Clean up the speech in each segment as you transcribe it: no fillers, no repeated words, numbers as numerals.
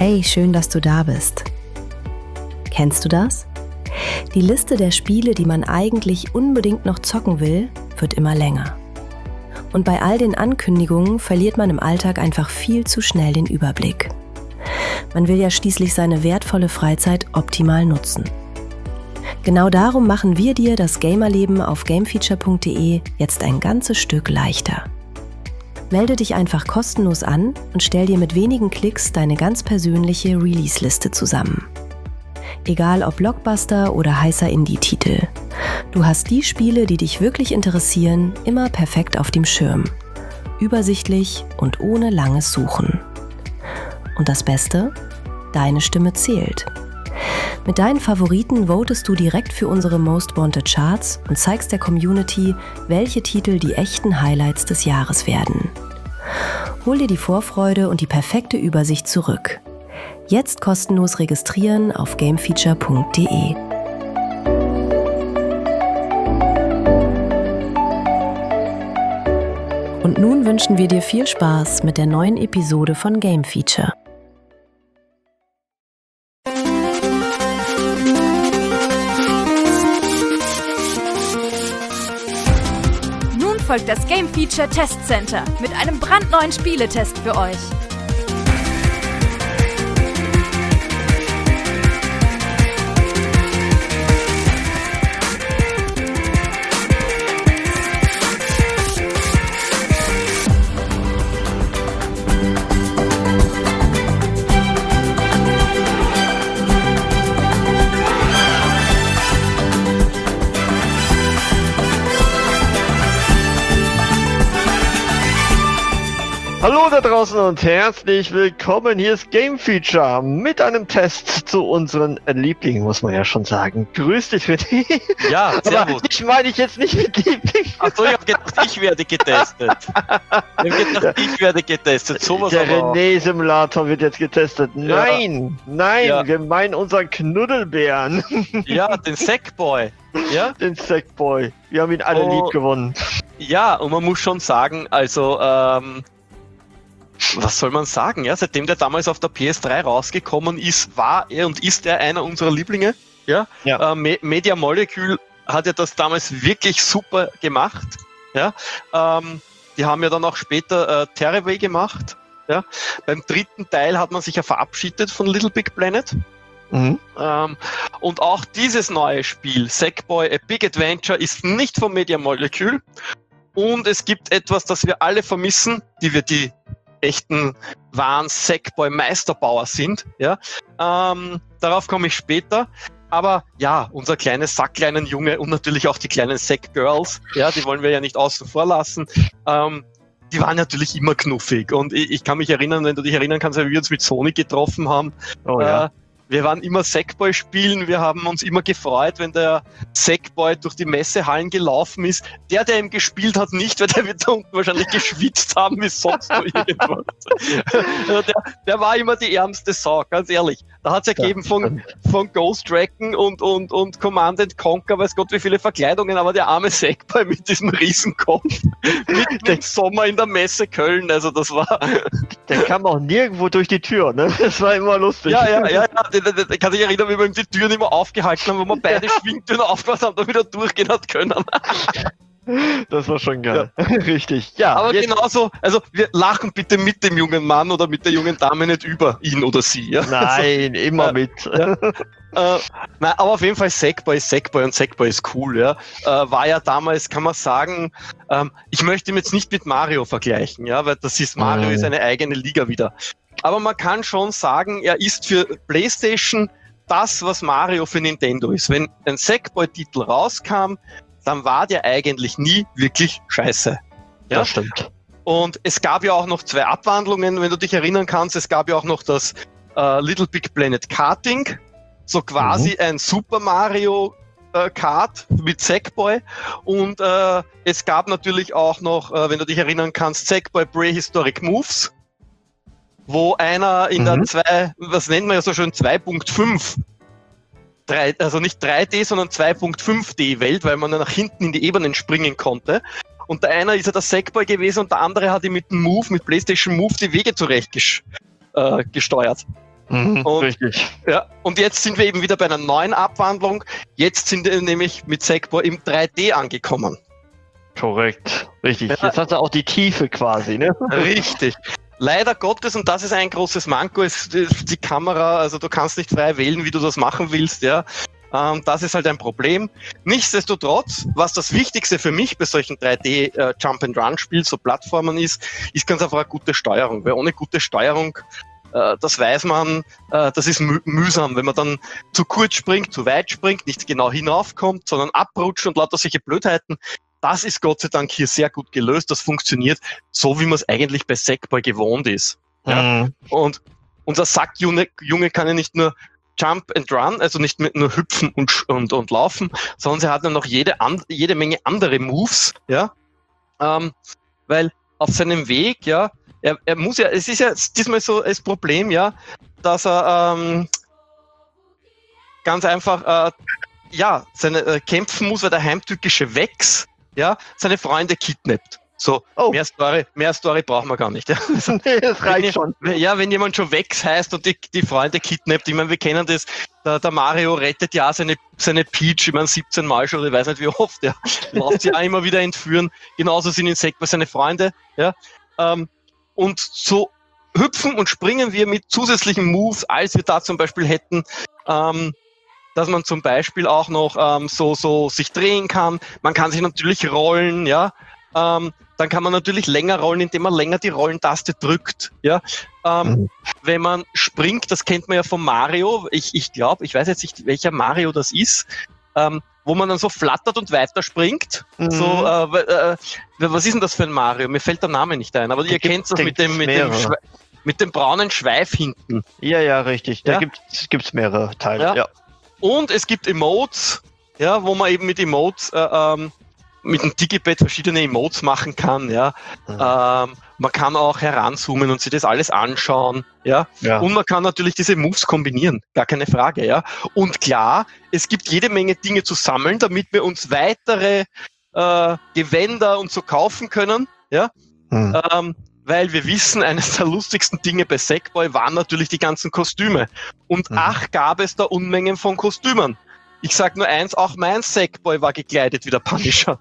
Hey, schön, dass du da bist. Kennst du das? Die Liste der Spiele, die man eigentlich unbedingt noch zocken will, wird immer länger. Und bei all den Ankündigungen verliert man im Alltag einfach viel zu schnell den Überblick. Man will ja schließlich seine wertvolle Freizeit optimal nutzen. Genau darum machen wir dir das Gamerleben auf gamefeature.de jetzt ein ganzes Stück leichter. Melde dich einfach kostenlos an und stell dir mit wenigen Klicks deine ganz persönliche Release-Liste zusammen. Egal ob Blockbuster oder heißer Indie-Titel. Du hast die Spiele, die dich wirklich interessieren, immer perfekt auf dem Schirm. Übersichtlich und ohne langes Suchen. Und das Beste? Deine Stimme zählt. Mit deinen Favoriten votest du direkt für unsere Most Wanted Charts und zeigst der Community, welche Titel die echten Highlights des Jahres werden. Hol dir die Vorfreude und die perfekte Übersicht zurück. Jetzt kostenlos registrieren auf gamefeature.de. Und nun wünschen wir dir viel Spaß mit der neuen Episode von Game Feature. Nun folgt das Game Feature Test Center mit einem brandneuen Spieletest für euch. Hallo da draußen und herzlich willkommen. Hier ist Game Feature mit einem Test zu unseren Lieblingen, muss man ja schon sagen. Grüß dich, René. Ja, servus. Aber ich meine jetzt nicht mit Liebling. Achso, ich hab gedacht, ich werde getestet. Sowas Der aber auch. René-Simulator wird jetzt getestet. Nein, Ja. wir meinen unseren Knuddelbären. Ja, den Sackboy. Ja? Den Sackboy. Wir haben ihn alle lieb gewonnen. Ja, und man muss schon sagen, also, was soll man sagen? Ja, seitdem der damals auf der PS3 rausgekommen ist, war er und ist er einer unserer Lieblinge. Ja. Media Molecule hat ja das damals wirklich super gemacht. Ja. Die haben ja dann auch später Terraway gemacht. Ja. Beim dritten Teil hat man sich ja verabschiedet von Little Big Planet. Mhm. Und auch dieses neue Spiel, Sackboy A Big Adventure, ist nicht von Media Molecule. Und es gibt etwas, das wir alle vermissen, die echten wahren Sackboy-Meisterbauer sind. Ja? Darauf komme ich später. Aber ja, unser kleines Sackleinen Junge und natürlich auch die kleinen Sack-Girls, ja, die wollen wir ja nicht außen vor lassen. Die waren natürlich immer knuffig. Und ich kann mich erinnern, wenn du dich erinnern kannst, wie wir uns mit Sonic getroffen haben. Oh, ja. Wir waren immer Sackboy spielen, wir haben uns immer gefreut, wenn der Sackboy durch die Messehallen gelaufen ist. Der ihm gespielt hat, nicht, weil der wird da unten wahrscheinlich geschwitzt haben wie sonst noch irgendwas. Der war immer die ärmste Sau, ganz ehrlich. Da hat es gegeben von Ghost Recon und Command & Conquer, weiß Gott wie viele Verkleidungen, aber der arme Sackboy mit diesem Riesenkopf, mitten im Sommer in der Messe Köln, also das war... Der kam auch nirgendwo durch die Tür, ne? Das war immer lustig. Ja. Ich kann sich erinnern, wie wir die Türen immer aufgehalten haben, wo wir beide Schwingtüren aufgemacht haben, damit er durchgehen hat können. Das war schon geil. Ja. Richtig. Ja. Aber genauso, also wir lachen bitte mit dem jungen Mann oder mit der jungen Dame nicht über ihn oder sie. Ja? Nein, immer mit. Ja. Nein, aber auf jeden Fall Sackboy ist Sackboy und Sackboy ist cool. Ja? War ja damals, kann man sagen, ich möchte ihn jetzt nicht mit Mario vergleichen, ja, weil Mario ist eine eigene Liga wieder. Aber man kann schon sagen, er ist für PlayStation das, was Mario für Nintendo ist. Wenn ein Sackboy-Titel rauskam, dann war der eigentlich nie wirklich scheiße. Ja, das stimmt. Und es gab ja auch noch 2 Abwandlungen, wenn du dich erinnern kannst. Es gab ja auch noch das Little Big Planet Karting, so quasi ein Super Mario Kart mit Sackboy. Und es gab natürlich auch noch, wenn du dich erinnern kannst, Sackboy Prehistoric Moves, wo einer in der was nennt man ja so schön, 2.5, also nicht 3D, sondern 2.5D Welt, weil man nach hinten in die Ebenen springen konnte. Und der eine ist ja der Sackboy gewesen und der andere hat ihm mit dem Move, mit PlayStation Move, die Wege zurecht gesteuert. Richtig. Ja, und jetzt sind wir eben wieder bei einer neuen Abwandlung. Jetzt sind wir nämlich mit Sackboy im 3D angekommen. Korrekt. Richtig. Ja. Jetzt hat er auch die Tiefe quasi, ne? Richtig. Leider Gottes, und das ist ein großes Manko, ist die Kamera, also du kannst nicht frei wählen, wie du das machen willst, ja. Das ist halt ein Problem. Nichtsdestotrotz, was das Wichtigste für mich bei solchen 3D Jump-and-Run-Spielen, so Plattformen ist ganz einfach eine gute Steuerung. Weil ohne gute Steuerung, das weiß man, das ist mühsam, wenn man dann zu kurz springt, zu weit springt, nicht genau hinaufkommt, sondern abrutscht und lauter solche Blödheiten. Das ist Gott sei Dank hier sehr gut gelöst. Das funktioniert so, wie man es eigentlich bei Sackboy gewohnt ist. Ja? Und unser Sackjunge kann ja nicht nur Jump and Run, also nicht nur hüpfen und laufen, sondern sie hat dann noch jede Menge andere Moves, ja, weil auf seinem Weg, ja, er muss ja, es ist ja diesmal so das Problem, ja, dass er ganz einfach kämpfen muss, weil der heimtückische Wex, ja, seine Freunde kidnappt. So, mehr Story brauchen wir gar nicht. Ja. Nee, das reicht schon. Ja, wenn jemand schon Wex heißt und die Freunde kidnappt, ich meine, wir kennen das, der Mario rettet ja seine Peach, ich meine, 17 Mal schon, ich weiß nicht wie oft, ja, lässt sie auch immer wieder entführen. Genauso sind in Sackboy seine Freunde, ja. Und so hüpfen und springen wir mit zusätzlichen Moves, als wir da zum Beispiel hätten, dass man zum Beispiel auch noch so sich drehen kann. Man kann sich natürlich rollen, ja. Dann kann man natürlich länger rollen, indem man länger die Rollentaste drückt. Ja? Wenn man springt, das kennt man ja von Mario, ich glaube, ich weiß jetzt nicht, welcher Mario das ist, wo man dann so flattert und weiter springt. So, was ist denn das für ein Mario? Mir fällt der Name nicht ein, aber ihr kennt das mit dem braunen Schweif hinten. Ja, richtig. Da gibt's mehrere Teile. Ja. Und es gibt Emotes, ja, wo man eben mit Emotes mit dem Digipad verschiedene Emotes machen kann, ja. Man kann auch heranzoomen und sich das alles anschauen, ja. Und man kann natürlich diese Moves kombinieren, gar keine Frage, ja. Und klar, es gibt jede Menge Dinge zu sammeln, damit wir uns weitere Gewänder und so kaufen können, ja. Weil wir wissen, eines der lustigsten Dinge bei Sackboy waren natürlich die ganzen Kostüme. Und gab es da Unmengen von Kostümen. Ich sag nur eins, auch mein Sackboy war gekleidet wie der Punisher.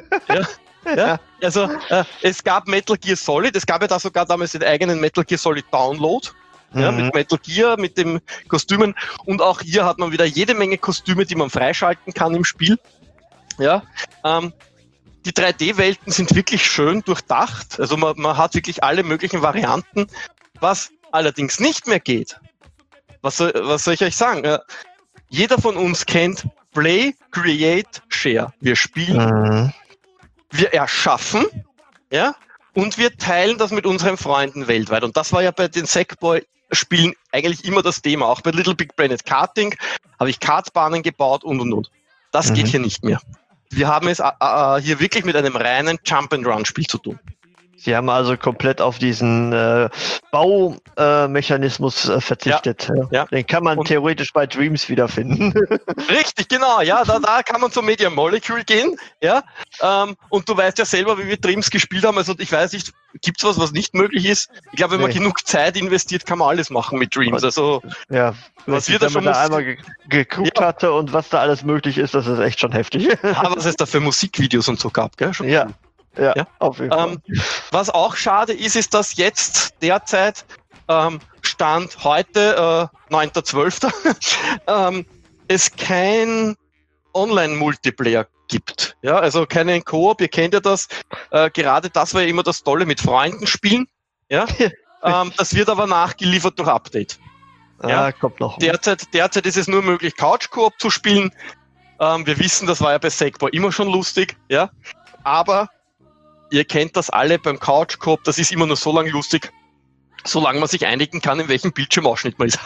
Also es gab Metal Gear Solid, es gab ja da sogar damals den eigenen Metal Gear Solid Download, mit Metal Gear, mit den Kostümen. Und auch hier hat man wieder jede Menge Kostüme, die man freischalten kann im Spiel. Ja, die 3D-Welten sind wirklich schön durchdacht, also man hat wirklich alle möglichen Varianten. Was allerdings nicht mehr geht, was soll ich euch sagen? Jeder von uns kennt Play, Create, Share. Wir spielen, wir erschaffen, ja, und wir teilen das mit unseren Freunden weltweit. Und das war ja bei den Sackboy-Spielen eigentlich immer das Thema. Auch bei Little Big Planet Karting habe ich Kartbahnen gebaut und. Das geht hier nicht mehr. Wir haben es hier wirklich mit einem reinen Jump-and-Run-Spiel zu tun. Sie haben also komplett auf diesen Baumechanismus verzichtet. Ja. Den kann man theoretisch bei Dreams wiederfinden. Richtig, genau. Ja, da kann man zum Media Molecule gehen. Ja, und du weißt ja selber, wie wir Dreams gespielt haben. Also ich weiß nicht, gibt's was nicht möglich ist? Ich glaube, wenn man genug Zeit investiert, kann man alles machen mit Dreams. Also was wir da schon einmal geguckt hatte und was da alles möglich ist, das ist echt schon heftig. Was es da für Musikvideos und so gab, gell? Schon Ja, auf jeden Fall. Was auch schade ist, dass jetzt derzeit Stand heute, 9.12., es kein Online-Multiplayer gibt. Ja, also keinen Koop, ihr kennt ja das. Gerade das war ja immer das Tolle mit Freunden spielen. Ja, das wird aber nachgeliefert durch Update. Kommt noch. Derzeit ist es nur möglich, Couch-Koop zu spielen. Wir wissen, das war ja bei Sackboy immer schon lustig. Ja, aber ihr kennt das alle beim Couch-Coop, das ist immer nur so lange lustig, solange man sich einigen kann, in welchem Bildschirmausschnitt man ist.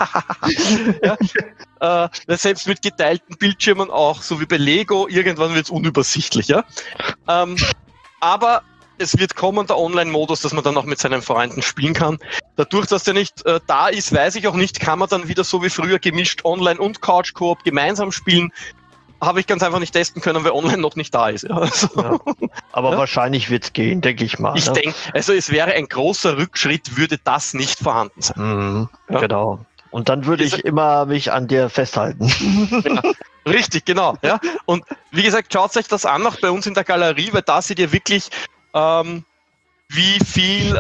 Selbst mit geteilten Bildschirmen auch, so wie bei Lego, irgendwann wird es unübersichtlich. Ja? Aber es wird kommen, der Online-Modus, dass man dann auch mit seinen Freunden spielen kann. Dadurch, dass der nicht da ist, weiß ich auch nicht, kann man dann wieder so wie früher gemischt Online- und Couch-Coop gemeinsam spielen. Habe ich ganz einfach nicht testen können, weil online noch nicht da ist. Ja. Also, aber wahrscheinlich wird es gehen, denke ich mal. Ich denke, also es wäre ein großer Rückschritt, würde das nicht vorhanden sein. Genau. Und dann würde ich immer mich an dir festhalten. Ja, richtig, genau. Ja. Und wie gesagt, schaut euch das an, auch bei uns in der Galerie, weil da seht ihr wirklich, wie viel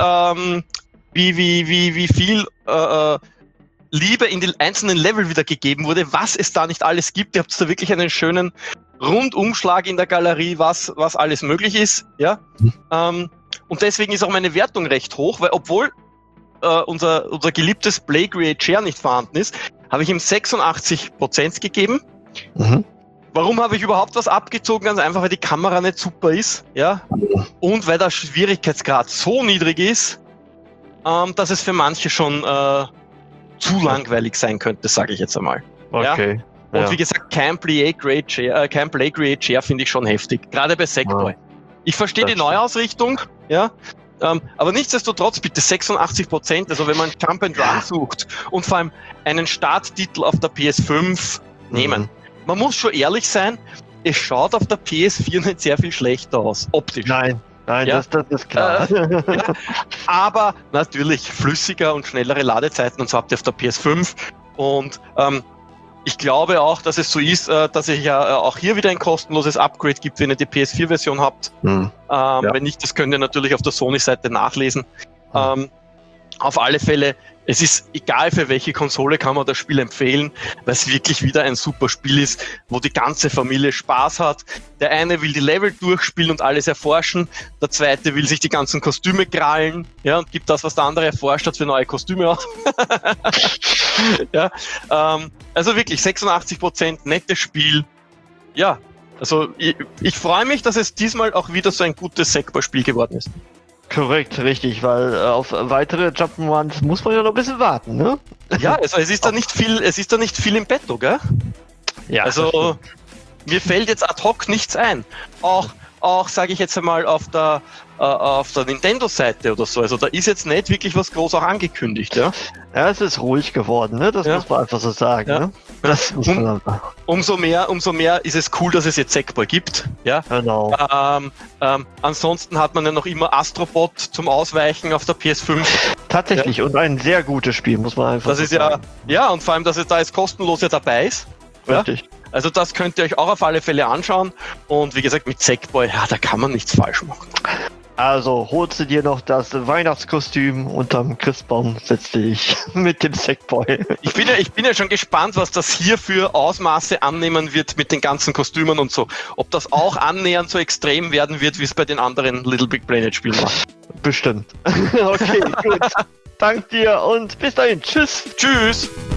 Liebe in die einzelnen Level wieder gegeben wurde, was es da nicht alles gibt. Ihr habt da wirklich einen schönen Rundumschlag in der Galerie, was alles möglich ist. Ja? Und deswegen ist auch meine Wertung recht hoch, weil obwohl unser geliebtes Plague Chair nicht vorhanden ist, habe ich ihm 86% gegeben. Mhm. Warum habe ich überhaupt was abgezogen? Ganz einfach, weil die Kamera nicht super ist, ja, und weil der Schwierigkeitsgrad so niedrig ist, dass es für manche schon zu langweilig sein könnte, sage ich jetzt einmal. Okay. Ja? Und wie gesagt, kein Plague Chair finde ich schon heftig, gerade bei Sackboy. Ich verstehe die Neuausrichtung, ja, aber nichtsdestotrotz bitte 86%, also wenn man Jump and Run sucht und vor allem einen Starttitel auf der PS5 nehmen. Man muss schon ehrlich sein, es schaut auf der PS4 nicht sehr viel schlechter aus, optisch. Nein, ja? das ist klar. Ja, aber natürlich flüssiger und schnellere Ladezeiten und so habt ihr auf der PS5. Und ich glaube auch, dass es so ist, dass es ja auch hier wieder ein kostenloses Upgrade gibt, wenn ihr die PS4-Version habt. Wenn nicht, das könnt ihr natürlich auf der Sony-Seite nachlesen. Auf alle Fälle, es ist egal für welche Konsole, kann man das Spiel empfehlen, weil es wirklich wieder ein super Spiel ist, wo die ganze Familie Spaß hat. Der eine will die Level durchspielen und alles erforschen, der zweite will sich die ganzen Kostüme krallen, ja, und gibt das, was der andere erforscht hat, für neue Kostüme aus. Ja, also wirklich 86%, nettes Spiel. Ja, also ich freue mich, dass es diesmal auch wieder so ein gutes Sackboy-Spiel geworden ist. Korrekt, richtig, weil auf weitere Jump'n'Runs muss man ja noch ein bisschen warten, ne? Ja, also es ist da nicht viel im Petto, gell? Ja. Also mir fällt jetzt ad hoc nichts ein. Auch sage ich jetzt einmal auf der Nintendo-Seite oder so. Also da ist jetzt nicht wirklich was groß auch angekündigt, ja? Ja, es ist ruhig geworden, ne? Das muss man einfach so sagen, ne? Das muss man einfach. Umso mehr ist es cool, dass es jetzt Sackboy gibt, ja? Genau. Ansonsten hat man ja noch immer Astrobot zum Ausweichen auf der PS5. Tatsächlich, und ein sehr gutes Spiel, muss man einfach das so ist sagen. ja, und vor allem, dass es da jetzt kostenlos ja dabei ist. Richtig. Ja? Also das könnt ihr euch auch auf alle Fälle anschauen. Und wie gesagt, mit Sackboy, ja, da kann man nichts falsch machen. Also holst du dir noch das Weihnachtskostüm unterm Christbaum, setzt dich mit dem Sackboy. Ich bin ja schon gespannt, was das hier für Ausmaße annehmen wird mit den ganzen Kostümen und so. Ob das auch annähernd so extrem werden wird, wie es bei den anderen Little Big Planet Spielen war. Bestimmt. Okay, gut. Dank dir und bis dahin. Tschüss. Tschüss.